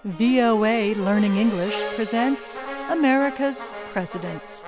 VOA Learning English presents America's Presidents.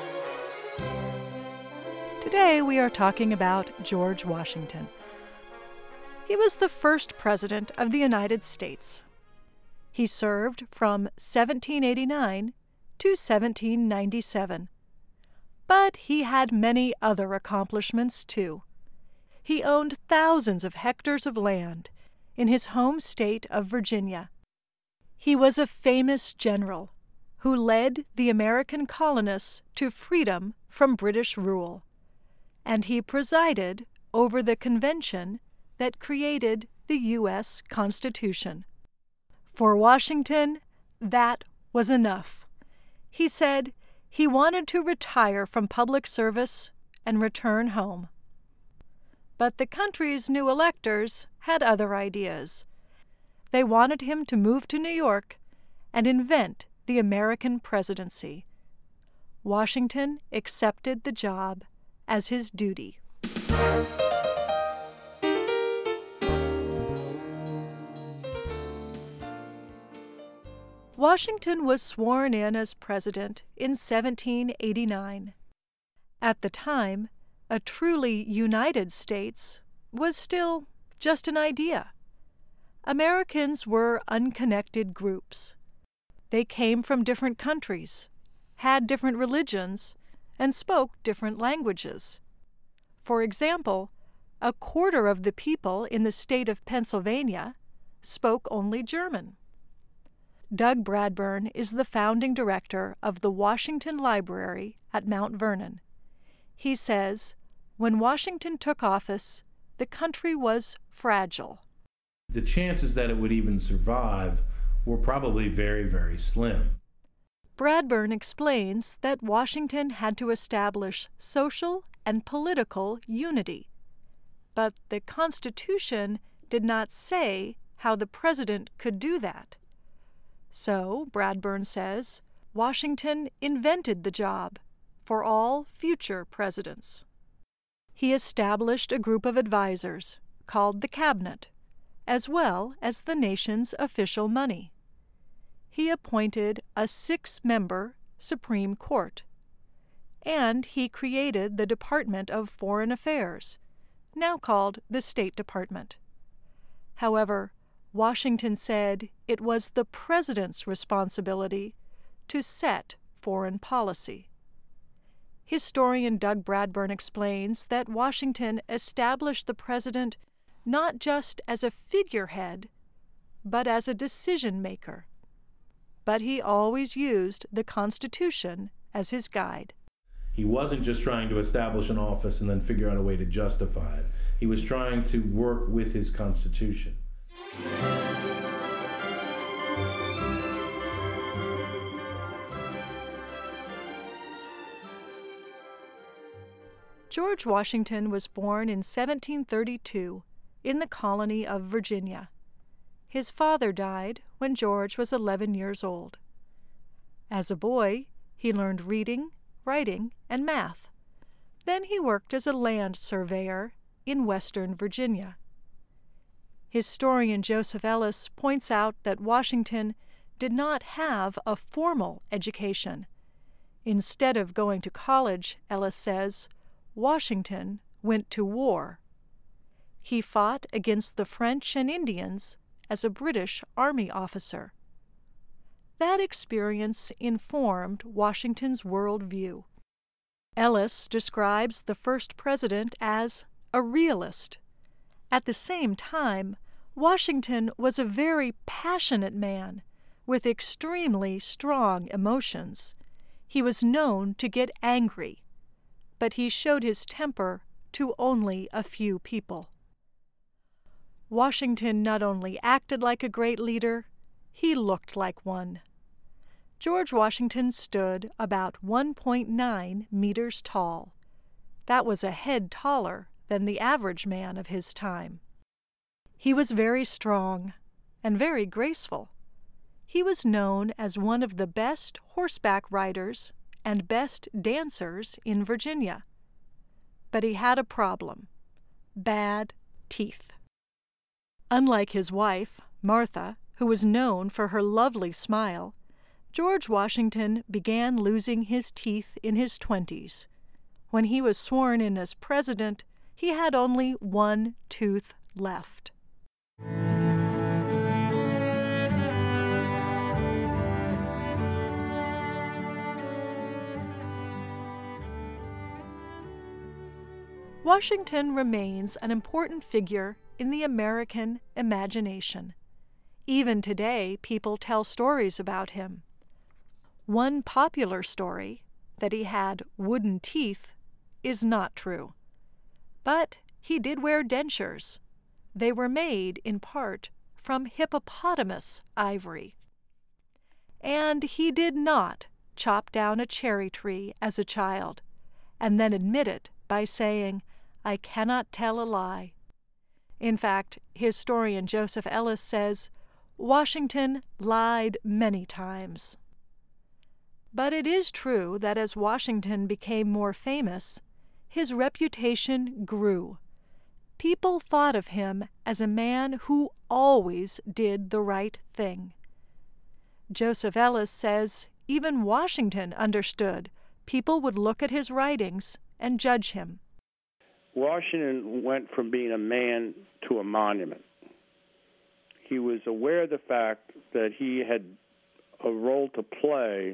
Today we are talking about George Washington. He was the first president of the United States. He served from 1789 to 1797. But he had many other accomplishments too. He owned thousands of hectares of land in his home state of Virginia. He was a famous general who led the American colonists to freedom from British rule, and he presided over the convention that created the U.S. Constitution. For Washington, that was enough. He said he wanted to retire from public service and return home. But the country's new electors had other ideas. They wanted him to move to New York and invent the American presidency. Washington accepted the job as his duty. Washington was sworn in as president in 1789. At the time, a truly united states was still just an idea. Americans were unconnected groups. They came from different countries, had different religions, and spoke different languages. For example, a quarter of the people in the state of Pennsylvania spoke only German. Doug Bradburn is the founding director of the Washington Library at Mount Vernon. He says, when Washington took office, the country was fragile. The chances that it would even survive were probably very, very slim. Bradburn explains that Washington had to establish social and political unity. But the Constitution did not say how the president could do that. So, Bradburn says, Washington invented the job for all future presidents. He established a group of advisors called the Cabinet, as well as the nation's official money. He appointed a 6-member Supreme Court, and he created the Department of Foreign Affairs, now called the State Department. However, Washington said it was the president's responsibility to set foreign policy. Historian Doug Bradburn explains that Washington established the president not just as a figurehead, but as a decision-maker. But he always used the Constitution as his guide. He wasn't just trying to establish an office and then figure out a way to justify it. He was trying to work with his Constitution. George Washington was born in 1732 in the colony of Virginia. His father died when George was 11 years old. As a boy, he learned reading, writing, and math. Then he worked as a land surveyor in western Virginia. Historian Joseph Ellis points out that Washington did not have a formal education. Instead of going to college, Ellis says, Washington went to war. He fought against the French and Indians as a British Army officer. That experience informed Washington's worldview. Ellis describes the first president as a realist. At the same time, Washington was a very passionate man with extremely strong emotions. He was known to get angry, but he showed his temper to only a few people. Washington not only acted like a great leader, he looked like one. George Washington stood about 1.9 meters tall. That was a head taller than the average man of his time. He was very strong and very graceful. He was known as one of the best horseback riders and best dancers in Virginia. But he had a problem: bad teeth. Unlike his wife, Martha, who was known for her lovely smile, George Washington began losing his teeth in his 20s. When he was sworn in as president, he had only one tooth left. Washington remains an important figure in the American imagination. Even today, people tell stories about him. One popular story, that he had wooden teeth, is not true. But he did wear dentures. They were made, in part, from hippopotamus ivory. And he did not chop down a cherry tree as a child, and then admit it by saying, "I cannot tell a lie." In fact, historian Joseph Ellis says, Washington lied many times. But it is true that as Washington became more famous, his reputation grew. People thought of him as a man who always did the right thing. Joseph Ellis says even Washington understood people would look at his writings and judge him. Washington went from being a man to a monument. He was aware of the fact that he had a role to play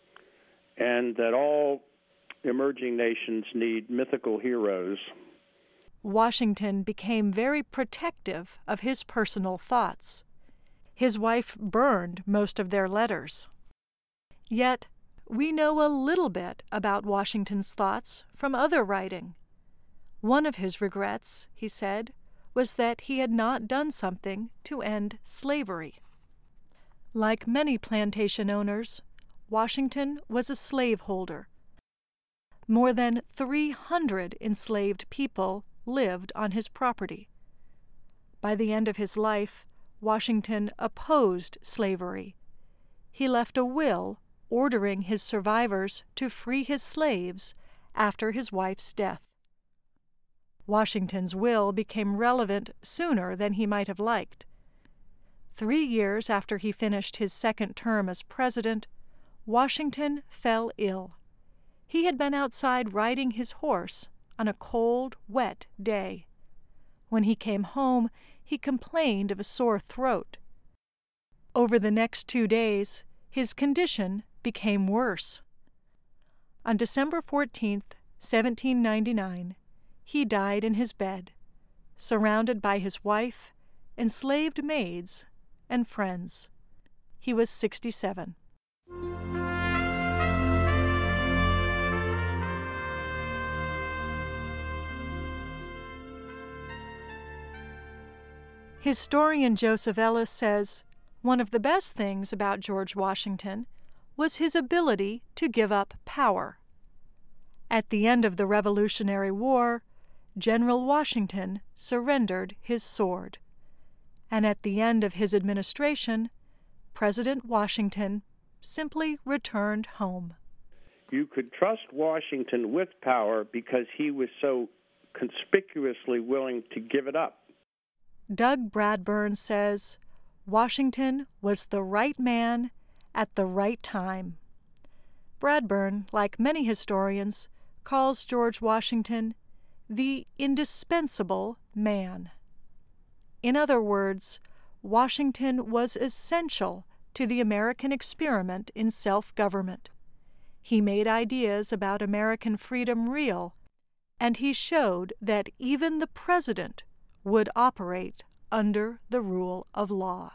and that all emerging nations need mythical heroes. Washington became very protective of his personal thoughts. His wife burned most of their letters. Yet, we know a little bit about Washington's thoughts from other writing. One of his regrets, he said, was that he had not done something to end slavery. Like many plantation owners, Washington was a slaveholder. More than 300 enslaved people lived on his property. By the end of his life, Washington opposed slavery. He left a will ordering his survivors to free his slaves after his wife's death. Washington's will became relevant sooner than he might have liked. 3 years after he finished his second term as president, Washington fell ill. He had been outside riding his horse on a cold, wet day. When he came home, he complained of a sore throat. Over the next 2 days, his condition became worse. On December 14th, 1799, he died in his bed, surrounded by his wife, enslaved maids, and friends. He was 67. Historian Joseph Ellis says one of the best things about George Washington was his ability to give up power. At the end of the Revolutionary War, General Washington surrendered his sword. And at the end of his administration, President Washington simply returned home. You could trust Washington with power because he was so conspicuously willing to give it up. Doug Bradburn says Washington was the right man at the right time. Bradburn, like many historians, calls George Washington the indispensable man. In other words, Washington was essential to the American experiment in self-government. He made ideas about American freedom real, and he showed that even the president would operate under the rule of law.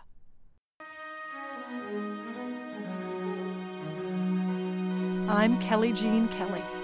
I'm Kelly Jean Kelly.